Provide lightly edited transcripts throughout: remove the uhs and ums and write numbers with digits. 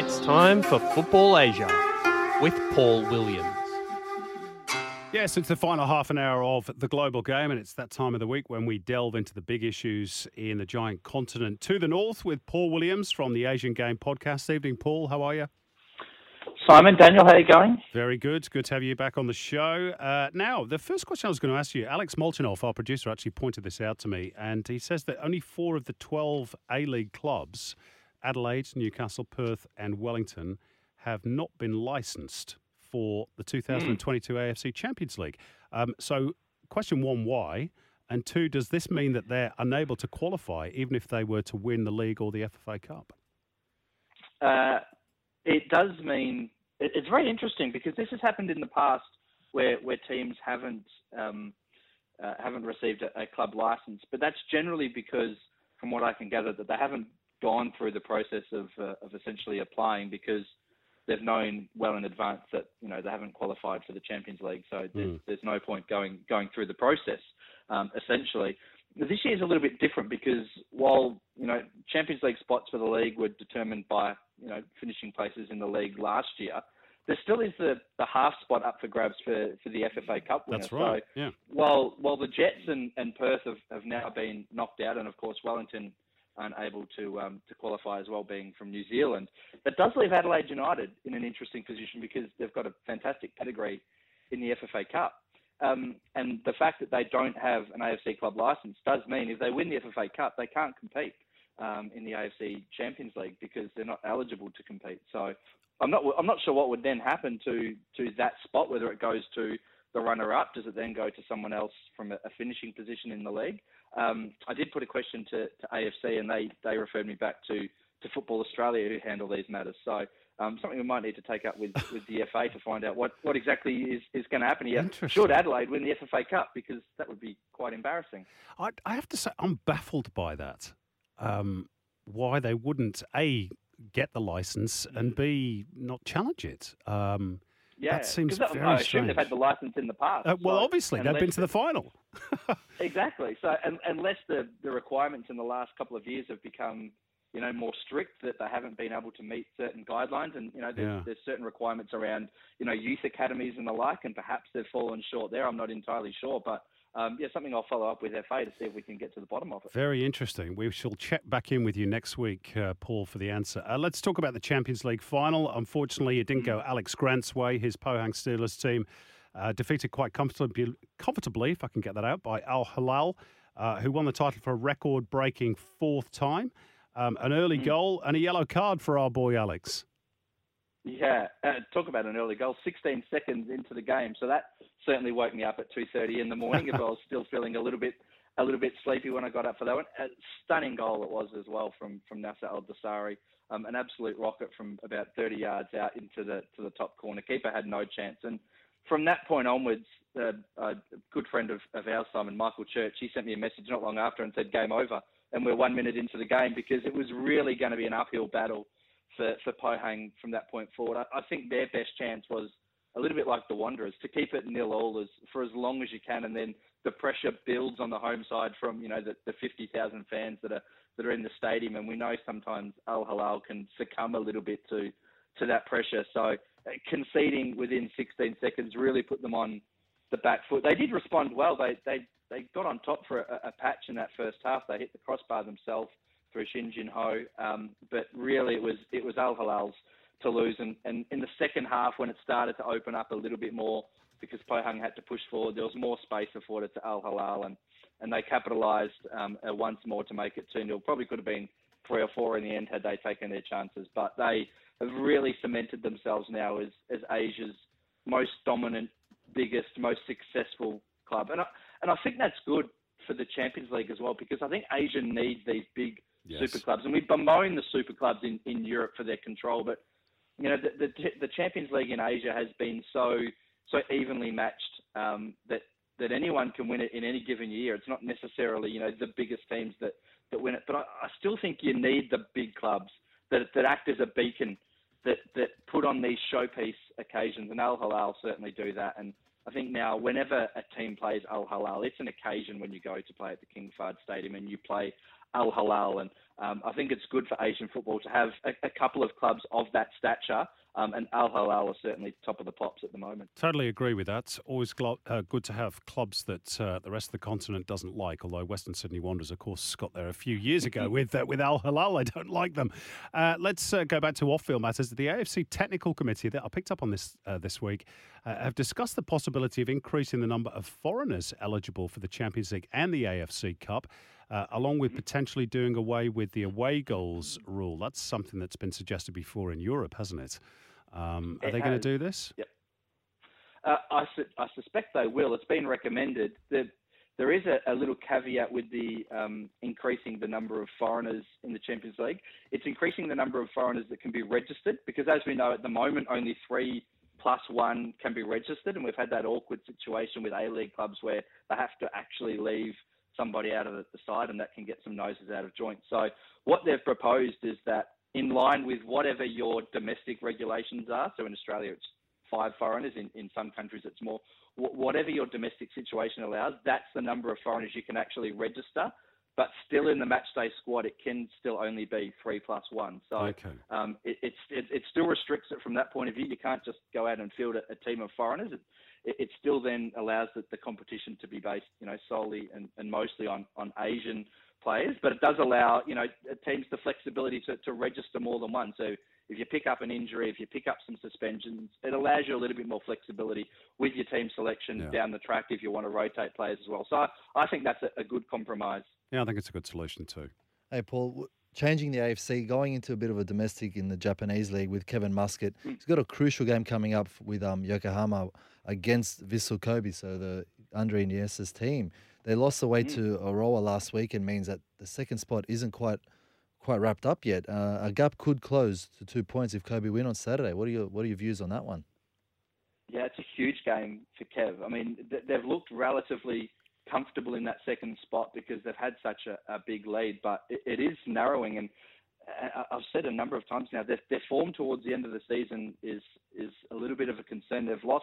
It's time for Football Asia with Paul Williams. Yes, it's the final half an hour of the global game, and it's that time of the week when we delve into the big issues in the giant continent. To the north with Paul Williams from the Asian Game podcast. Evening, Paul. How are you? Simon, Daniel, how are you going? Very good. Good to have you back on the show. Now, the first question I was going to ask you, Alex Molchanov, our producer, actually pointed this out to me, and he says that only 4 of the 12 A-League clubs, Adelaide, Newcastle, Perth and Wellington, have not been licensed for the 2022 AFC Champions League. So, question 1, why? And 2, does this mean that they're unable to qualify even if they were to win the league or the FFA Cup? It does mean it's very interesting because this has happened in the past where teams haven't received a club license, but that's generally because, from what I can gather, that they haven't gone through the process of essentially applying because they've known well in advance that they haven't qualified for the Champions League, so there's no point going through the process. Essentially, this year is a little bit different because while Champions League spots for the league were determined by finishing places in the league last year, there still is the half spot up for grabs for the FFA Cup winner. That's right. So yeah. While the Jets and Perth have now been knocked out, and of course Wellington aren't able to qualify as well, being from New Zealand, that does leave Adelaide United in an interesting position because they've got a fantastic pedigree in the FFA Cup. And the fact that they don't have an AFC club license does mean if they win the FFA Cup, they can't compete in the AFC Champions League because they're not eligible to compete. So I'm not sure what would then happen to that spot, whether it goes to the runner-up. Does it then go to someone else from a finishing position in the league? I did put a question to AFC, and they referred me back to Football Australia, who handle these matters. So something we might need to take up with the FA to find out what exactly is going to happen here. Should Adelaide win the FFA Cup? Because that would be quite embarrassing. I have to say, I'm baffled by that. Why they wouldn't, A, get the licence, and B, not challenge it. That seems very strange. I assume they've had the licence in the past. Obviously, they've been to the final. Exactly. So unless the requirements in the last couple of years have become more strict, that they haven't been able to meet certain guidelines, and there's certain requirements around youth academies and the like, and perhaps they've fallen short there. I'm not entirely sure, but something I'll follow up with FA to see if we can get to the bottom of it. Very interesting. We shall check back in with you next week, Paul, for the answer. Let's talk about the Champions League final. Unfortunately, it didn't go Alex Grant's way. His Pohang Steelers team defeated quite comfortably, if I can get that out, by Al Hilal, who won the title for a record-breaking 4th time. An early goal and a yellow card for our boy Alex. Yeah, talk about an early goal, 16 seconds into the game. So that certainly woke me up at 2:30 in the morning if I was still feeling a little bit sleepy when I got up for that one. A stunning goal it was as well from Nasser Al-Dosari. An absolute rocket from about 30 yards out into the top corner. Keeper had no chance. And from that point onwards, a good friend of ours, Simon, Michael Church, he sent me a message not long after and said, game over. And we're 1 minute into the game because it was really going to be an uphill battle for Pohang from that point forward. I think their best chance was a little bit like the Wanderers, to keep it 0-0 for as long as you can, and then the pressure builds on the home side from the 50,000 fans that are in the stadium, and we know sometimes Al Hilal can succumb a little bit to that pressure. So conceding within 16 seconds really put them on the back foot. They did respond well. They got on top for a patch in that first half. They hit the crossbar themselves through Shin Jin Ho, but really it was Al Hilal's to lose. And in the second half, when it started to open up a little bit more, because Pohang had to push forward, there was more space afforded to Al Hilal, and they capitalised once more to make it 2-0. Probably could have been 3 or 4 in the end had they taken their chances, but they have really cemented themselves now as Asia's most dominant, biggest, most successful club. And I think that's good for the Champions League as well, because I think Asia needs these big super clubs. And we bemoan the super clubs in Europe for their control, but the Champions League in Asia has been so evenly matched that anyone can win it in any given year. It's not necessarily the biggest teams that win it, but I still think you need the big clubs that act as a beacon, that put on these showpiece occasions, and Al Hilal certainly do that. And I think now whenever a team plays Al Hilal, it's an occasion when you go to play at the King Fahd Stadium and you play Al Hilal. And I think it's good for Asian football to have a couple of clubs of that stature. And Al Hilal are certainly top of the pops at the moment. Totally agree with that. Always good to have clubs that the rest of the continent doesn't like, although Western Sydney Wanderers, of course, got there a few years ago with Al Hilal. I don't like them. Let's go back to off-field matters. The AFC Technical Committee, that I picked up on this week, have discussed the possibility of increasing the number of foreigners eligible for the Champions League and the AFC Cup, along with potentially doing away with the away goals rule. That's something that's been suggested before in Europe, hasn't it? Are they going to do this? Yep. I suspect they will. It's been recommended. There is a little caveat with the increasing the number of foreigners in the Champions League. It's increasing the number of foreigners that can be registered because, as we know, at the moment, only 3+1 can be registered. And we've had that awkward situation with A-League clubs where they have to actually leave somebody out of the side, and that can get some noses out of joint. So what they've proposed is that in line with whatever your domestic regulations are, so in Australia it's 5 foreigners, in some countries it's more, whatever your domestic situation allows, that's the number of foreigners you can actually register. But still in the matchday squad, it can still only be 3+1. So okay. It still restricts it from that point of view. You can't just go out and field a team of foreigners. It still then allows the competition to be based, solely and mostly on Asian players, but it does allow, teams the flexibility to register more than one. So if you pick up an injury, if you pick up some suspensions, it allows you a little bit more flexibility with your team selection down the track if you want to rotate players as well. So I think that's a good compromise. Yeah, I think it's a good solution too. Hey, Paul, changing the AFC, going into a bit of a domestic in the Japanese league with Kevin Muscat. He's got a crucial game coming up with Yokohama against Vissel Kobe, so the Andre Iniesta's team. They lost away to Aroa last week, and means that the second spot isn't quite wrapped up yet. A gap could close to 2 points if Kobe win on Saturday. What are your views on that one? Yeah, it's a huge game for Kev. I mean, they've looked relatively comfortable in that second spot because they've had such a big lead, but it is narrowing. And I've said a number of times now, their form towards the end of the season is a little bit of a concern. They've lost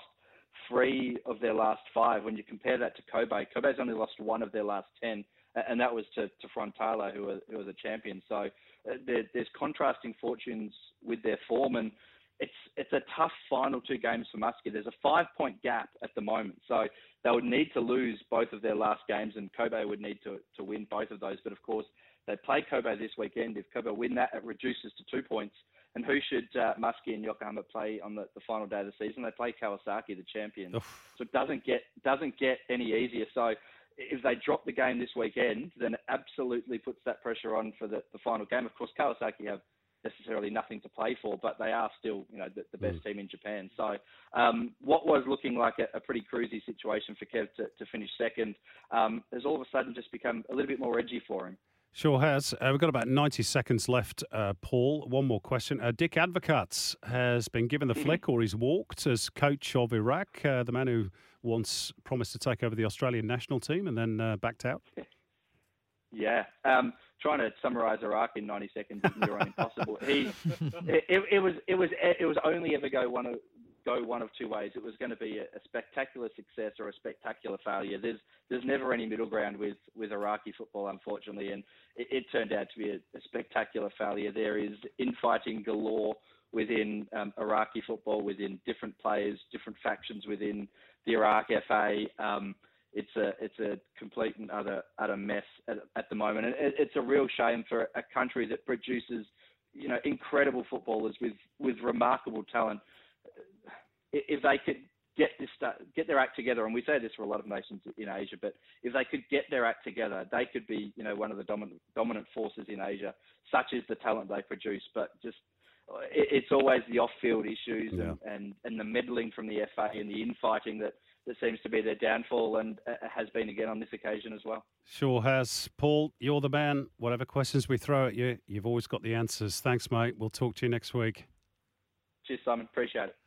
3 of their last 5. When you compare that to Kobe, Kobe's only lost 1 of their last 10, and that was to Frontale, who are the champions. So there's contrasting fortunes with their form, and it's a tough final 2 games for Muscat. There's a 5-point gap at the moment, so they would need to lose both of their last games, and Kobe would need to win both of those. But of course, they play Kobe this weekend. If Kobe win that, it reduces to 2 points. And who should Muscat and Yokohama play on the final day of the season? They play Kawasaki, the champion. Oof. So it doesn't get any easier. So if they drop the game this weekend, then it absolutely puts that pressure on for the final game. Of course, Kawasaki have necessarily nothing to play for, but they are still the best team in Japan. So what was looking like a pretty cruisy situation for Kev to finish second has all of a sudden just become a little bit more edgy for him. Sure has. We've got about 90 seconds left, Paul. One more question. Dick Advocaat has been given the flick, or he's walked as coach of Iraq, the man who once promised to take over the Australian national team and then backed out. Yeah. Trying to summarise Iraq in 90 seconds is near impossible. It was only ever go one of 2 ways. It was going to be a spectacular success or a spectacular failure. There's never any middle ground with Iraqi football, unfortunately, and it turned out to be a spectacular failure. There is infighting galore within Iraqi football, within different players, different factions within the Iraq FA. It's a complete and utter mess at the moment. And it's a real shame for a country that produces, incredible footballers with remarkable talent. If they could get their act together, and we say this for a lot of nations in Asia, but if they could get their act together, they could be, one of the dominant forces in Asia. Such is the talent they produce, but just it's always the off-field issues and the meddling from the FA and the infighting that seems to be their downfall, and has been again on this occasion as well. Sure has. Paul, you're the man. Whatever questions we throw at you, you've always got the answers. Thanks, mate. We'll talk to you next week. Cheers, Simon. Appreciate it.